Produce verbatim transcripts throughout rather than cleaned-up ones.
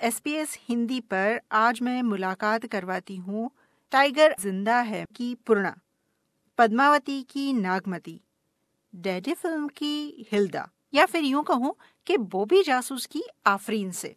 S P S Hindi पर आज मैं मुलाकात करवाती हूँ टाइगर जिंदा है की पूर्णा, पद्मावती की नागमती, डैडी फिल्म की हिल्दा, या फिर यूं कहूँ कि बॉबी जासूस की आफरीन से।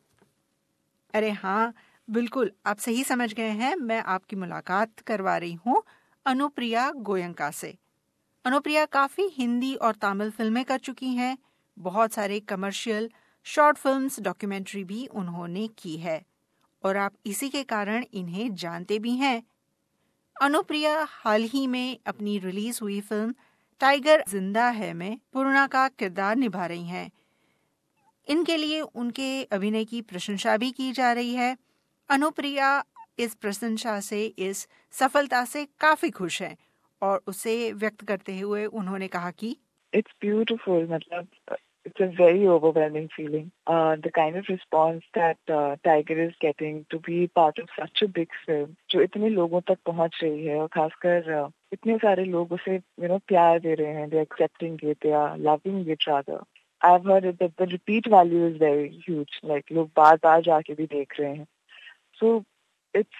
अरे हाँ, बिल्कुल आप सही समझ गए हैं। मैं आपकी मुलाकात करवा रही हूँ अनुप्रिया गोयंका से। अनुप्रिया काफ़ी हिंदी और तमिल फिल्में कर चुकी हैं। बहुत सारे कमर्शियल, शॉर्ट फिल्म्स, डॉक्यूमेंट्री भी उन्होंने की है और आप इसी के कारण इन्हें जानते भी हैं। अनुप्रिया हाल ही में अपनी रिलीज हुई फिल्म टाइगर जिंदा है में पूर्णा का किरदार निभा रही हैं। इनके लिए उनके अभिनय की प्रशंसा भी की जा रही है। अनुप्रिया इस प्रशंसा से, इस सफलता से काफी खुश हैं और उसे व्यक्त करते हुए उन्होंने कहा कि It's beautiful. मतलब it's a very overwhelming feeling. Uh, the kind of response that uh, Tiger is getting to be part of such a big film, जो इतने लोगों तक पहुंच रही है और खासकर uh, इतने सारे लोग उसे you know प्यार दे रहे हैं, they're accepting it, they are loving it rather. I've heard it that the repeat value is very huge. Like लोग बार बार जाके भी देख रहे हैं. So it's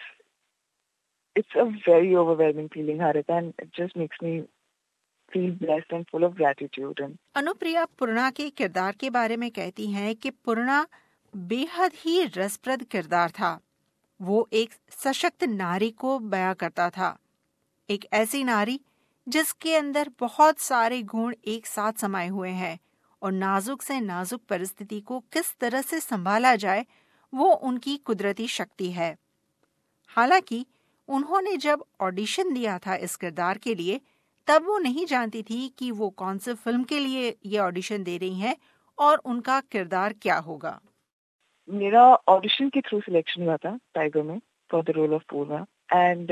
it's a very overwhelming feeling, Harita, and it just makes me feel blessed and full of gratitude. And Anupriya पूर्णा के किरदार के बारे में कहती हैं कि पूर्णा बेहद ही रसप्रद किरदार था। वो एक सशक्त नारी को बयां करता था, एक ऐसी नारी जिसके अंदर बहुत सारे गुण एक साथ समाये हुए हैं और नाजुक से नाजुक परिस्थिति को किस तरह से संभाला जाए वो उनकी कुदरती शक्ति है। हालांकि उन्होंने जब ऑडिशन दिया था इस किरदार के लिए, तब वो नहीं जानती थी कि वो कौन सी फिल्म के लिए ये ऑडिशन दे रही हैं और उनका किरदार क्या होगा। मेरा ऑडिशन के थ्रू सिलेक्शन हुआ था टाइगर में for the role of Purna, and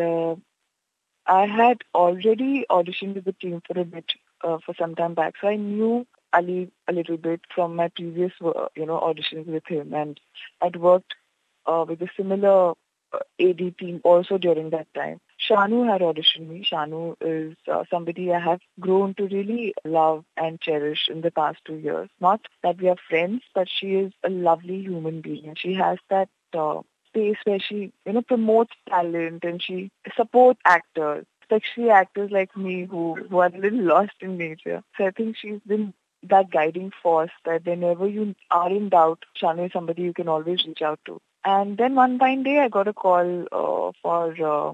I had already audition with the team for a bit for some time back, so I knew Ali a little bit from my previous uh, you know auditions with him, and I'd worked uh, with a similar uh, A D team also during that time. Shanu had auditioned me. Shanu is uh, somebody I have grown to really love and cherish in the past two years. Not that we are friends, but she is a lovely human being. And she has that uh, space where she, you know, promotes talent and she supports actors, especially actors like me who, who are a little lost in nature. So I think she's been that guiding force that whenever you are in doubt, Shanu is somebody you can always reach out to. And then one fine day I got a call uh, for... Uh,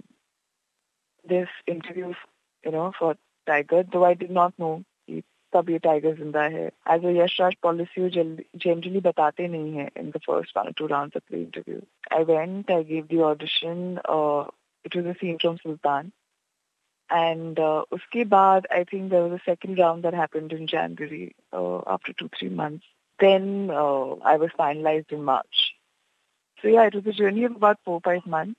this interview, you know, for Tiger, though I did not know कि तब ये Tiger जिंदा है. As a Yash Raj policy, generally बताते नहीं हैं in the first one or two rounds of the interview. I went, I gave the audition. Uh, it was a scene from Sultan. And uh, उसके बाद, I think there was a second round that happened in January, uh, after two, three months. Then uh, I was finalized in March. So yeah, it was a journey of about four, five months.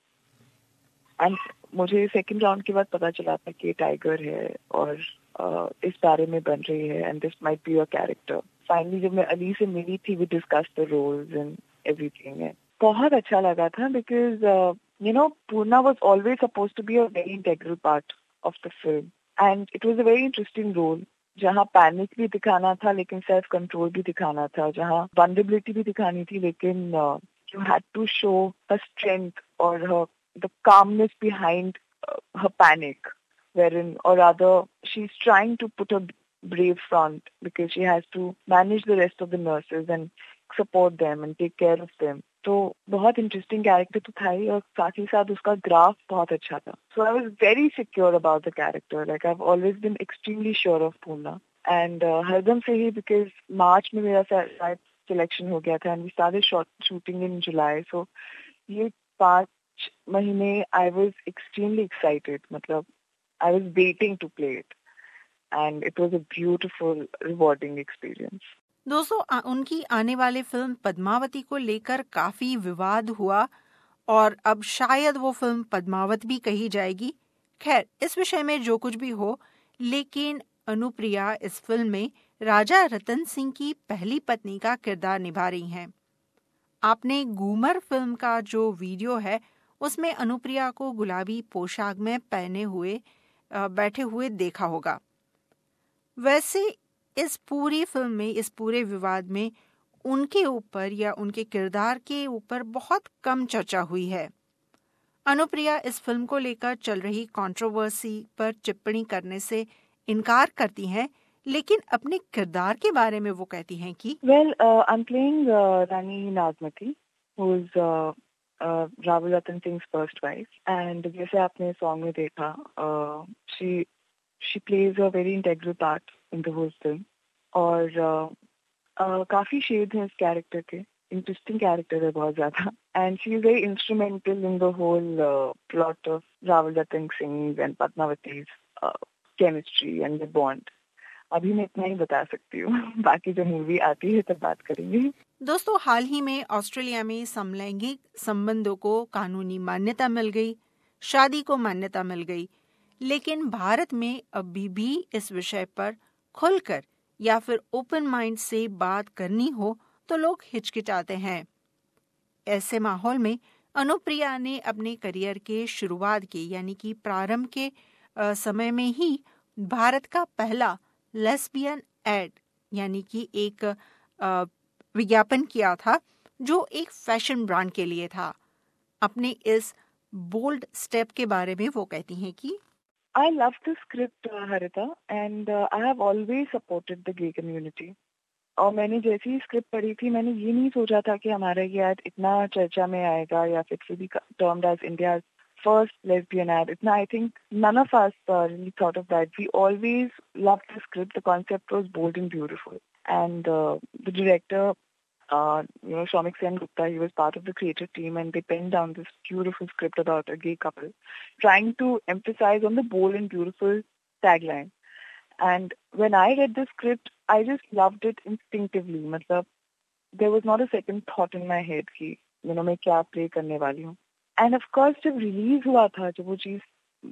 And मुझे second round के बाद पता चला था कि tiger है और uh, इस बारे में बन रही है and this might be your character. Finally जब मैं अली से मिली थी, we discuss the roles and everything. बहुत अच्छा लगा था because you know Purna was always supposed to be a very integral part of the film and it was a very interesting role जहाँ पैनिक भी दिखाना था लेकिन सेल्फ कंट्रोल भी दिखाना था, जहाँ वल्नरेबिलिटी भी दिखानी थी लेकिन you had to show her strength और her the calmness behind uh, her panic, wherein, or rather, she's trying to put a brave front because she has to manage the rest of the nurses and support them and take care of them. तो बहुत interesting character तो था ही और साथ ही साथ उसका graph बहुत अच्छा था. So I was very secure about the character. Like I've always been extremely sure of Poorna. And uh, हरदम से ही because मार्च में मेरा शायद सिलेक्शन हो गया था and we started shot, shooting in July. So ये पाँच महीने I was extremely excited. मतलब I was waiting to play it. And it was a beautiful, rewarding experience. दोस्तों, उनकी आने वाली फिल्म पद्मावती को लेकर काफी विवाद हुआ और अब शायद वो फिल्म पद्मावत भी कही जाएगी. खैर, इस विषय में जो कुछ भी हो, लेकिन अनुप्रिया इस फिल्म में राजा रतन सिंह की पहली पत्नी का किरदार निभा रही हैं. आपने घूमर फिल्म का जो वीडियो है उसमें अनुप्रिया को गुलाबी पोशाक में पहने हुए बैठे हुए देखा होगा. वैसे इस पूरी फिल्म में, इस पूरे विवाद में उनके ऊपर या उनके किरदार के ऊपर बहुत कम चर्चा हुई है। अनुप्रिया इस फिल्म को लेकर चल रही कंट्रोवर्सी पर टिप्पणी करने से इनकार करती हैं, लेकिन अपने किरदार के बारे में वो कहती हैं कि Well, uh, I'm playing uh, Rani Nagmati, who's uh, uh, Rahul Ratan Singh's first wife, and जैसे आपने सॉन्ग में देखा, uh, she she plays a very integral part in the whole film, और uh, uh, काफी shade है इस character के, interesting character है बहुत ज्यादा, and she is very instrumental in the whole uh, plot of Rahul Ratan Singh's and Padmavati's uh, chemistry and the bond. अभी मैं इतना ही बता सकती हूँ, बाकी जो मूवी आती है तब बात करेंगे। दोस्तों, हाल ही में ऑस्ट्रेलिया में समलैंगिक संबंधों को कानूनी मान्यता मिल गई, शादी को मान्यता मिल गई, लेकिन भारत में अभी भी इस विषय पर खुलकर या फिर ओपन माइंड से बात करनी हो तो लोग हिचकिचाते हैं। ऐसे माहौल में अनुप्रिया ने अपने करियर के शुरुआत के यानी कि प्रारंभ के आ, समय में ही भारत का पहला लेस्बियन एड यानी कि एक आ, विज्ञापन किया था जो एक फैशन ब्रांड के लिए था। अपने इस बोल्ड स्टेप के बारे में वो कहती हैं कि I love the script, uh, Harita, and uh, I have always supported the gay community. और मैंने जैसे ही स्क्रिप्ट पढ़ी थी, मैंने ये नहीं सोचा था कि हमारा ये ad इतना चर्चा में आएगा या फिर will be termed as India's first lesbian ad. Itna, I think none of us uh, really thought of that. We always loved the script. The concept was bold and beautiful. And uh, the director, uh, you know, Shomik Sen Gupta, he was part of the creative team, and they penned down this beautiful script about a gay couple, trying to emphasize on the bold and beautiful tagline. And when I read the script, I just loved it instinctively. Matlab, there was not a second thought in my head कि you know मैं क्या play करने वाली हूँ. And of course, जब release हुआ था, जब वो चीज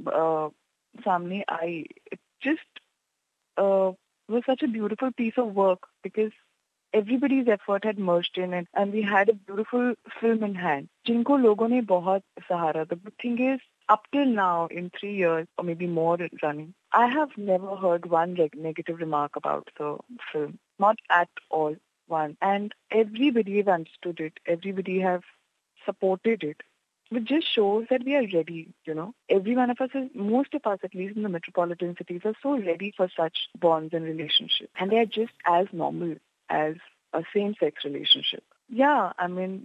सामने आई, it just uh, was such a beautiful piece of work because everybody's effort had merged in it, and we had a beautiful film in hand. जिनको लोगों ने बहुत सहारा. The good thing is, up till now, in three years or maybe more running, I have never heard one negative remark about the film. Not at all, one. And everybody have understood it. Everybody have supported it. Which just shows that we are ready, you know. Every one of us, is, most of us at least in the metropolitan cities, are so ready for such bonds and relationships. And they are just as normal as a same-sex relationship. Yeah, I mean,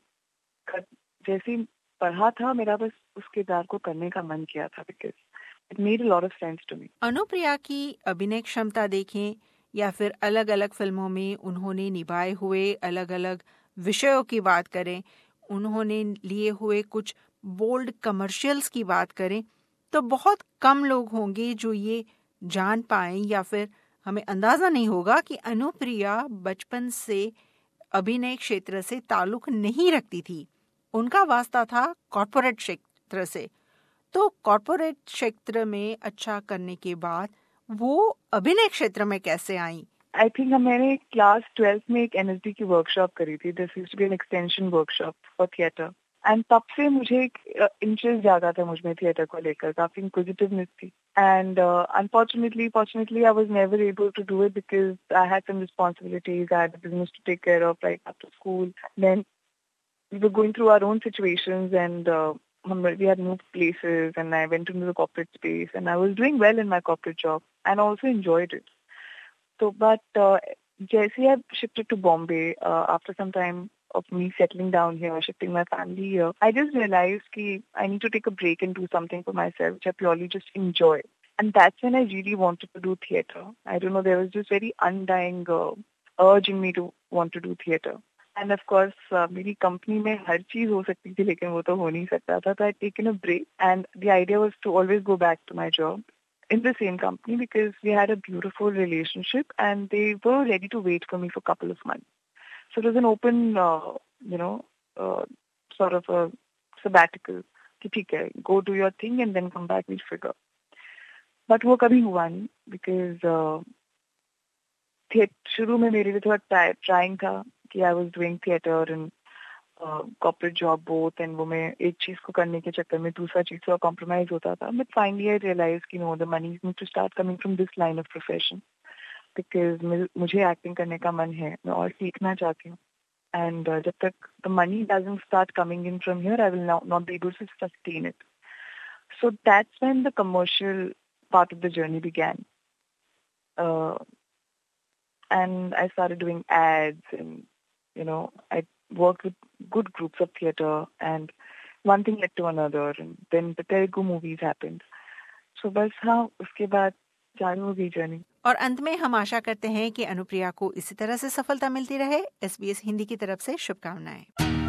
जैसे पढ़ा था, मेरा बस उस किरदार को करने का मन किया था because it made a lot of sense to me. Anupriya की अभिनय क्षमता देखें या फिर अलग अलग फिल्मों में उन्होंने निभाए हुए अलग अलग विषयों की बात करें, उन्होंने लिए हुए कुछ बोल्ड कमर्शियल्स की बात करें, तो बहुत कम लोग होंगे जो ये जान पाएं या फिर हमें अंदाजा नहीं होगा कि अनुप्रिया बचपन से अभिनय क्षेत्र से ताल्लुक नहीं रखती थी. उनका वास्ता था कॉर्पोरेट क्षेत्र से. तो कॉर्पोरेट क्षेत्र में अच्छा करने के बाद वो अभिनय क्षेत्र में कैसे आई? आई थिंक मैंने क्लास ट्वेल्थ में एक एनएसडी की वर्कशॉप करी थी. This used to be an extension workshop for theatre. And तब से मुझे एक इंटरेस्ट जागा था मुझ में थिएटर को लेकर. काफी इंक्विजिटिवनेस थी. And unfortunately fortunately I was never able to do it because I had some responsibilities. I had a business to take care of right after school. Then we were going through our own situations, and uh, we had moved places, and I went into the corporate space, and I was doing well in my corporate job and also enjoyed it. So, but uh, Jesse, I shifted to Bombay uh, after some time of me settling down here, shifting my family here. I just realized that I need to take a break and do something for myself, which I purely just enjoy. And that's when I really wanted to do theatre. I don't know, there was this very undying uh, urge in me to want to do theatre. And of course, uh, मेरी company में हर चीज हो सकती थी, लेकिन वो तो हो नहीं सकता था. So I had taken a break, and the idea was to always go back to my job in the same company because we had a beautiful relationship, and they were ready to wait for me for a couple of months. So it was an open, uh, you know, uh, sort of a sabbatical. कि ठीक है, go do your thing and then come back, we'll figure. But वो कभी हुआ नहीं because uh, शुरू में मेरे लिए थोड़ा trying था कि I was doing theatre and uh, corporate job both, and वो मैं एक चीज को करने के चक्कर में दूसरा चीज थोड़ा compromise होता था. But finally I realized कि no, the money needs to start coming from this line of profession because मुझे acting करने का मन है, मैं और सीखना चाहती हूँ. and uh, जब तक the money doesn't start coming in from here, I will not, not be able to sustain it. So that's when the commercial part of the journey began. Uh, and I started doing ads, and, you know, I worked with good groups of theatre, and one thing led to another, and then the Telugu movies happened. So बस हाँ, उसके बाद चालू हो गई journey. और अंत में हम आशा करते हैं कि अनुप्रिया को इसी तरह से सफलता मिलती रहे. एस बी एस हिंदी की तरफ से शुभकामनाएं.